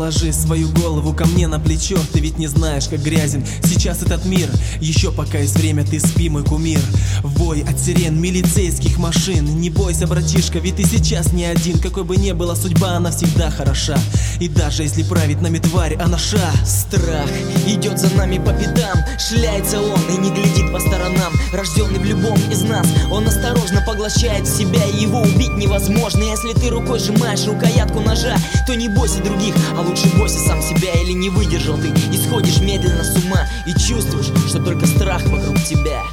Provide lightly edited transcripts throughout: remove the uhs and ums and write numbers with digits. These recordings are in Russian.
Положи свою голову ко мне на плечо. Ты ведь не знаешь, как грязен сейчас этот мир. Еще пока есть время, ты спи, мой кумир. Вой от сирен милицейских машин. Не бойся, братишка, ведь ты сейчас не один. Какой бы ни была судьба, она всегда хороша. И даже если правит нами тварь, анаша. Страх идет за нами по пятам. Шляется он и не глядит по сторонам. Рожденный в любом из нас, он осторожно поглощает в себя, и его убить невозможно. Если ты рукой сжимаешь рукоятку ножа, то не бойся других, а лучше бойся сам себя. Или не выдержал ты и сходишь медленно с ума, и чувствуешь, что только страх вокруг тебя.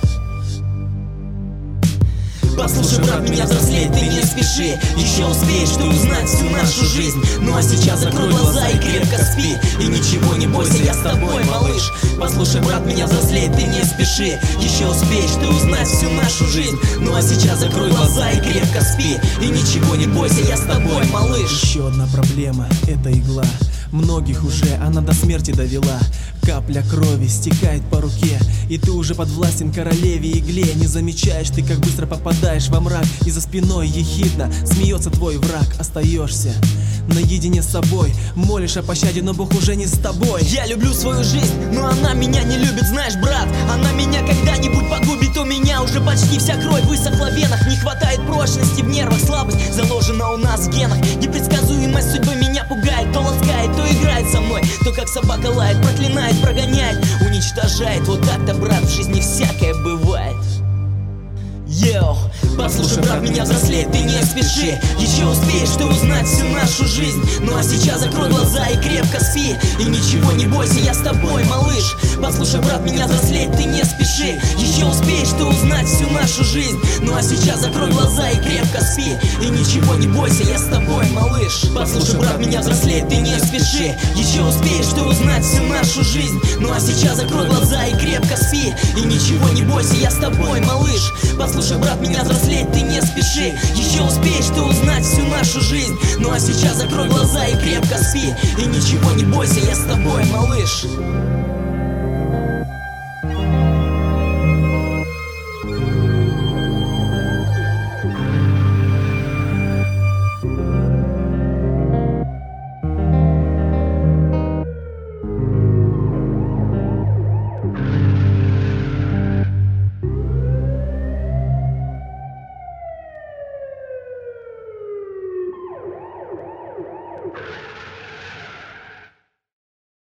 Послушай, брат, меня взрослеть ты не спеши. Еще успеешь ты узнать всю нашу жизнь. Ну а сейчас закрой глаза и крепко спи. И ничего не бойся, я с тобой, малыш. Послушай, брат, меня взрослеть ты не спеши. Еще успеешь ты узнать всю нашу жизнь. Ну а сейчас закрой глаза и крепко спи. И ничего не бойся, я с тобой, малыш. Еще одна проблема — это игла. Многих уже она до смерти довела. Капля крови стекает по руке, и ты уже подвластен королеве игле. Не замечаешь ты, как быстро попадаешь во мрак, и за спиной ехидно смеется твой враг. Остаешься наедине с собой, молишь о пощаде, но Бог уже не с тобой. Я люблю свою жизнь, но она меня не любит, знаешь, брат. Она меня когда-нибудь погубит. У меня уже почти вся кровь высохла в венах. Не хватает прочности в нервах, слабость заложена у нас в генах. Непредсказуемость судьбы меня пугает. То ласкает, то играет со мной, то как собака лает, проклинает, прогоняет, уничтожает. Вот так-то, брат, в жизни всякое бывает. Йоу, послушай, брат, меня взрослеть ты не спеши. Еще успеешь ты узнать всю нашу жизнь. Ну а сейчас закрой глаза и крепко спи. И ничего не бойся, я с тобой, малыш. Послушай, брат, меня взрослеть ты не спеши. Еще успеешь ты узнать всю нашу жизнь. Ну а сейчас закрой глаза и крепко спи. И ничего не бойся, я с тобой, малыш. Послушай, брат, меня взрослеть ты не спеши. Еще успеешь ты узнать всю нашу жизнь. Ну а сейчас закрой глаза и крепко спи. И ничего не бойся, я с тобой, малыш. Послушай, брат, меня взрослеть ты не спеши. Еще успеешь ты узнать всю нашу жизнь. Ну а сейчас закрой глаза и крепко спи. И ничего не бойся, я с тобой, малыш.